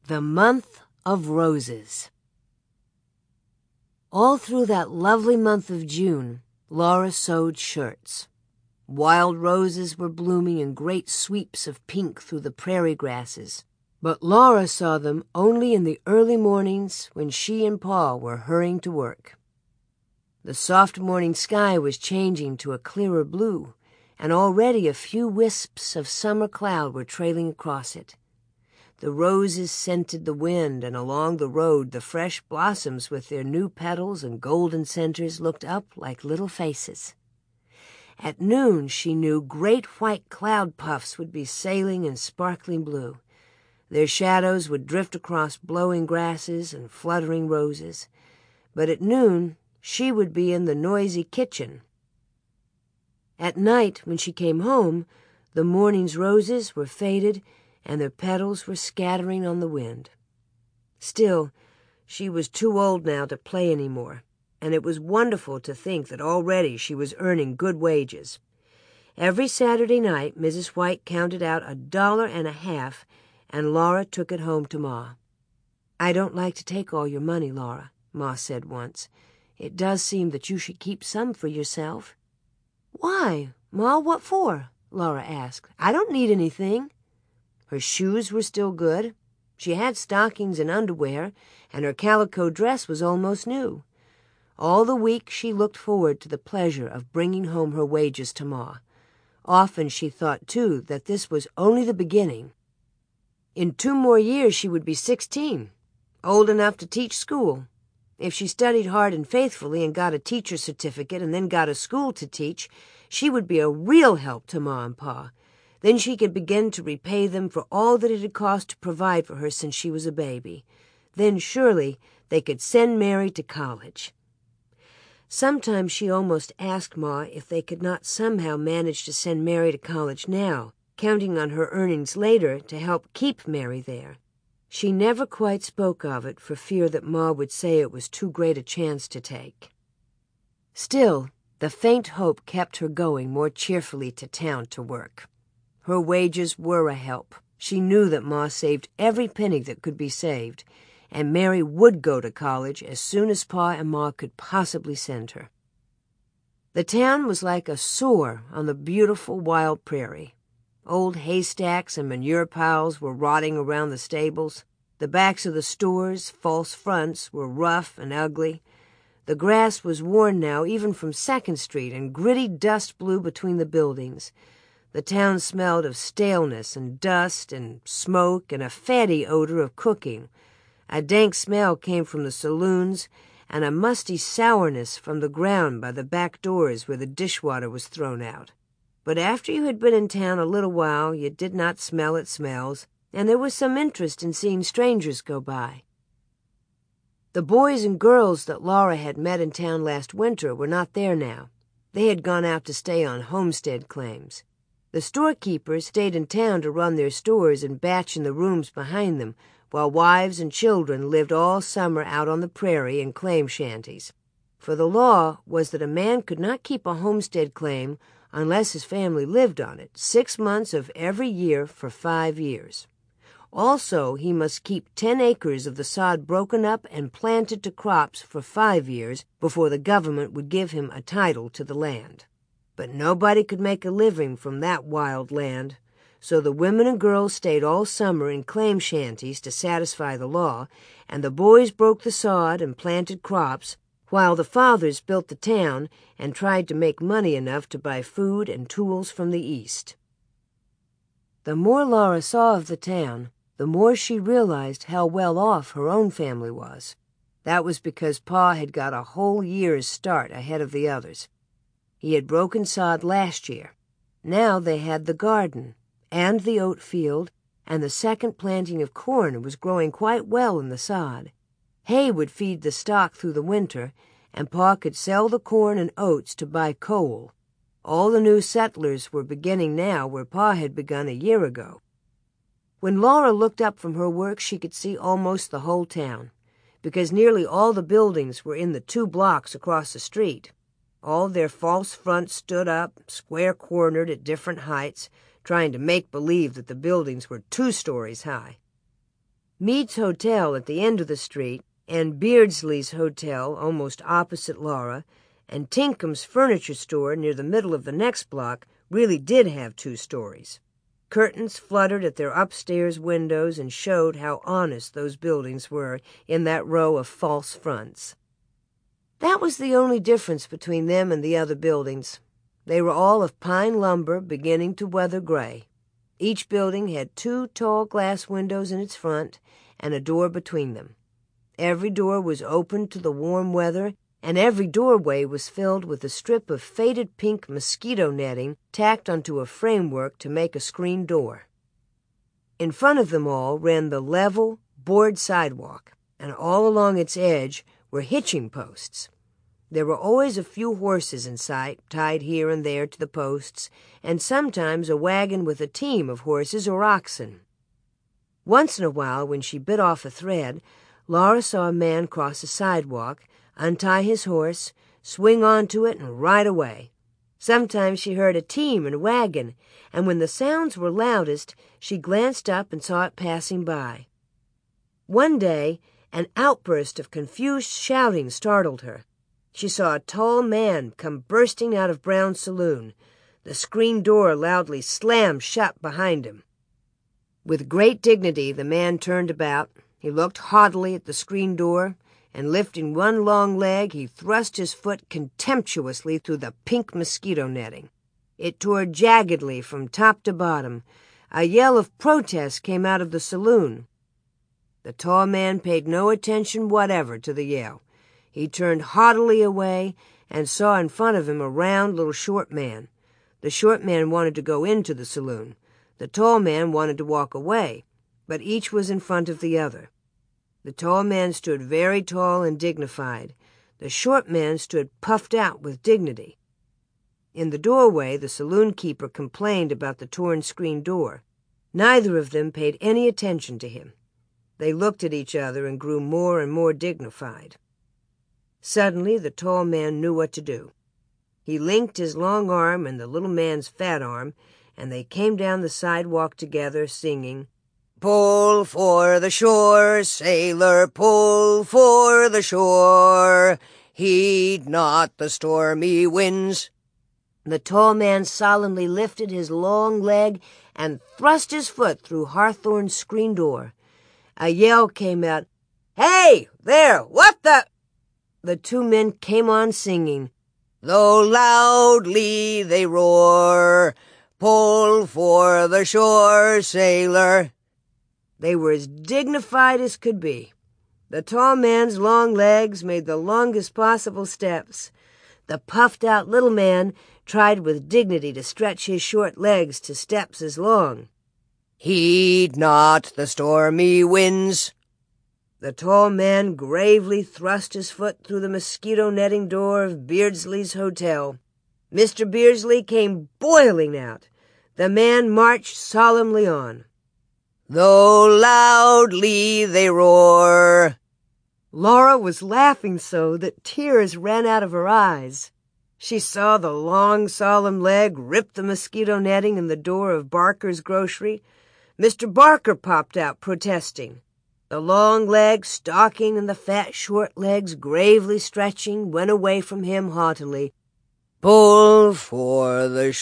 The Month of Roses. All through that lovely month of June, Laura sewed shirts. Wild roses were blooming in great sweeps of pink through the prairie grasses, but Laura saw them only in the early mornings when she and Pa were hurrying to work. The soft morning sky was changing to a clearer blue, and already a few wisps of summer cloud were trailing across it. The roses scented the wind, and along the road the fresh blossoms with their new petals and golden centers looked up like little faces. At noon she knew great white cloud puffs would be sailing in sparkling blue. Their shadows would drift across blowing grasses and fluttering roses. But at noon she would be in the noisy kitchen. At night, when she came home, the morning's roses were faded and their petals were scattering on the wind. Still, she was too old now to play any more, and it was wonderful to think that already she was earning good wages. Every Saturday night Mrs. White counted out $1.50, and Laura took it home to Ma. "I don't like to take all your money, Laura," Ma said once. "It does seem that you should keep some for yourself." "Why, Ma, what for?" Laura asked. "I don't need anything." Her shoes were still good. She had stockings and underwear, and her calico dress was almost new. All the week she looked forward to the pleasure of bringing home her wages to Ma. Often she thought, too, that this was only the beginning. In 2 more years she would be 16, old enough to teach school. If she studied hard and faithfully and got a teacher's certificate and then got a school to teach, she would be a real help to Ma and Pa. Then she could begin to repay them for all that it had cost to provide for her since she was a baby. Then surely they could send Mary to college. Sometimes she almost asked Ma if they could not somehow manage to send Mary to college now, counting on her earnings later to help keep Mary there. She never quite spoke of it for fear that Ma would say it was too great a chance to take. Still, the faint hope kept her going more cheerfully to town to work. Her wages were a help. She knew that Ma saved every penny that could be saved, and Mary would go to college as soon as Pa and Ma could possibly send her. The town was like a sore on the beautiful wild prairie. Old haystacks and manure piles were rotting around the stables. The backs of the stores, false fronts, were rough and ugly. The grass was worn now even from 2nd Street, and gritty dust blew between the buildings. The town smelled of staleness and dust and smoke and a fatty odor of cooking. A dank smell came from the saloons, and a musty sourness from the ground by the back doors where the dishwater was thrown out. But after you had been in town a little while, you did not smell its smells, and there was some interest in seeing strangers go by. The boys and girls that Laura had met in town last winter were not there now. They had gone out to stay on homestead claims. The storekeepers stayed in town to run their stores and batch in the rooms behind them, while wives and children lived all summer out on the prairie in claim shanties. For the law was that a man could not keep a homestead claim unless his family lived on it 6 months of every year for 5 years. Also, he must keep 10 acres of the sod broken up and planted to crops for 5 years before the government would give him a title to the land. But nobody could make a living from that wild land, so the women and girls stayed all summer in claim shanties to satisfy the law, and the boys broke the sod and planted crops, while the fathers built the town and tried to make money enough to buy food and tools from the East. The more Laura saw of the town, the more she realized how well off her own family was. That was because Pa had got a whole year's start ahead of the others. He had broken sod last year. Now they had the garden and the oat field, and the second planting of corn was growing quite well in the sod. Hay would feed the stock through the winter, and Pa could sell the corn and oats to buy coal. All the new settlers were beginning now where Pa had begun a year ago. When Laura looked up from her work, she could see almost the whole town, because nearly all the buildings were in the 2 blocks across the street. All their false fronts stood up, square-cornered at different heights, trying to make believe that the buildings were 2 stories high. Mead's Hotel at the end of the street, and Beardsley's Hotel almost opposite Laura, and Tinkham's furniture store near the middle of the next block really did have 2 stories. Curtains fluttered at their upstairs windows and showed how honest those buildings were in that row of false fronts. That was the only difference between them and the other buildings. They were all of pine lumber beginning to weather gray. Each building had 2 tall glass windows in its front and a door between them. Every door was open to the warm weather, and every doorway was filled with a strip of faded pink mosquito netting tacked onto a framework to make a screen door. In front of them all ran the level, board sidewalk, and all along its edge were hitching posts. There were always a few horses in sight, tied here and there to the posts, and sometimes a wagon with a team of horses or oxen. Once in a while, when she bit off a thread, Laura saw a man cross a sidewalk, untie his horse, swing onto it, and ride away. Sometimes she heard a team and wagon, and when the sounds were loudest, she glanced up and saw it passing by. One day, an outburst of confused shouting startled her. She saw a tall man come bursting out of Brown's saloon. The screen door loudly slammed shut behind him. With great dignity, the man turned about. He looked haughtily at the screen door, and lifting one long leg, he thrust his foot contemptuously through the pink mosquito netting. It tore jaggedly from top to bottom. A yell of protest came out of the saloon. The tall man paid no attention whatever to the yell. He turned haughtily away and saw in front of him a round little short man. The short man wanted to go into the saloon. The tall man wanted to walk away, but each was in front of the other. The tall man stood very tall and dignified. The short man stood puffed out with dignity. In the doorway, the saloon keeper complained about the torn screen door. Neither of them paid any attention to him. They looked at each other and grew more and more dignified. Suddenly, the tall man knew what to do. He linked his long arm and the little man's fat arm, and they came down the sidewalk together, singing, "Pull for the shore, sailor, pull for the shore. Heed not the stormy winds." The tall man solemnly lifted his long leg and thrust his foot through Hawthorne's screen door. A yell came out, "Hey, there, what the—" The 2 men came on singing, "Though loudly they roar, pull for the shore, sailor." They were as dignified as could be. The tall man's long legs made the longest possible steps. The puffed-out little man tried with dignity to stretch his short legs to steps as long. "Heed not the stormy winds." The tall man gravely thrust his foot through the mosquito netting door of Beardsley's Hotel. Mr. Beardsley came boiling out. The man marched solemnly on. "Though loudly they roar." Laura was laughing so that tears ran out of her eyes. She saw the long, solemn leg rip the mosquito netting in the door of Barker's grocery. Mr. Barker popped out, protesting. The long leg stalking and the fat short legs gravely stretching went away from him haughtily. "Pull for the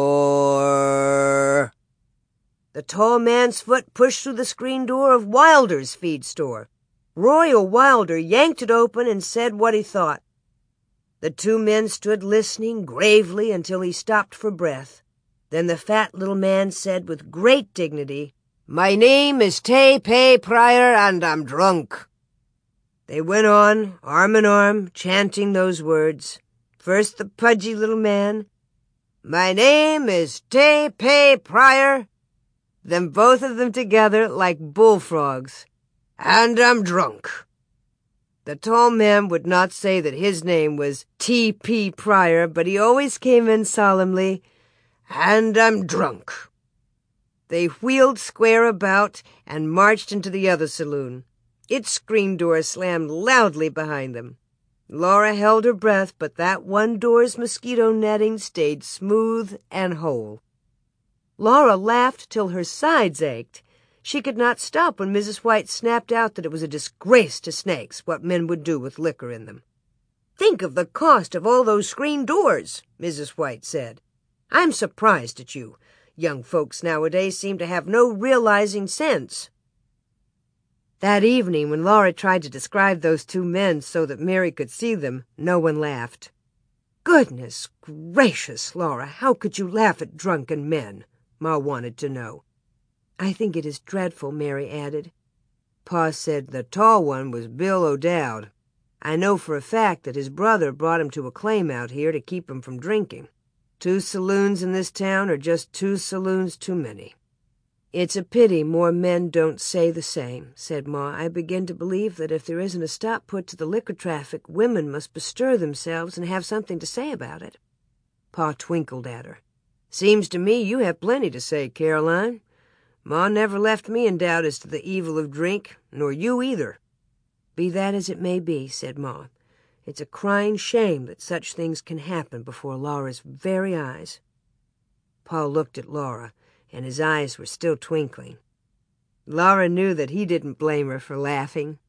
shore." The tall man's foot pushed through the screen door of Wilder's feed store. Royal Wilder yanked it open and said what he thought. The 2 men stood listening gravely until he stopped for breath. Then the fat little man said with great dignity, "My name is Tay-Pay Pryor, and I'm drunk." They went on, arm in arm, chanting those words. First the pudgy little man, "My name is Tay-Pay Pryor." Then both of them together like bullfrogs, "And I'm drunk." The tall man would not say that his name was T.P. Pryor, but he always came in solemnly, "And I'm drunk." They wheeled square about and marched into the other saloon. Its screen door slammed loudly behind them. Laura held her breath, but that one door's mosquito netting stayed smooth and whole. Laura laughed till her sides ached. She could not stop when Mrs. White snapped out that it was a disgrace to snakes what men would do with liquor in them. "Think of the cost of all those screen doors," Mrs. White said. "I'm surprised at you. Young folks nowadays seem to have no realizing sense." That evening, when Laura tried to describe those two men so that Mary could see them, no one laughed. "Goodness gracious, Laura, how could you laugh at drunken men?" Ma wanted to know. "I think it is dreadful," Mary added. Pa said the tall one was Bill O'Dowd. I know for a fact that his brother brought him to a claim out here to keep him from drinking. 2 saloons in this town are just 2 saloons too many. "It's a pity more men don't say the same," said Ma. "I begin to believe that if there isn't a stop put to the liquor traffic, women must bestir themselves and have something to say about it." Pa twinkled at her. "Seems to me you have plenty to say, Caroline. Ma never left me in doubt as to the evil of drink, nor you either." "Be that as it may be," said Ma, "it's a crying shame that such things can happen before Laura's very eyes." Pa looked at Laura, and his eyes were still twinkling. Laura knew that he didn't blame her for laughing.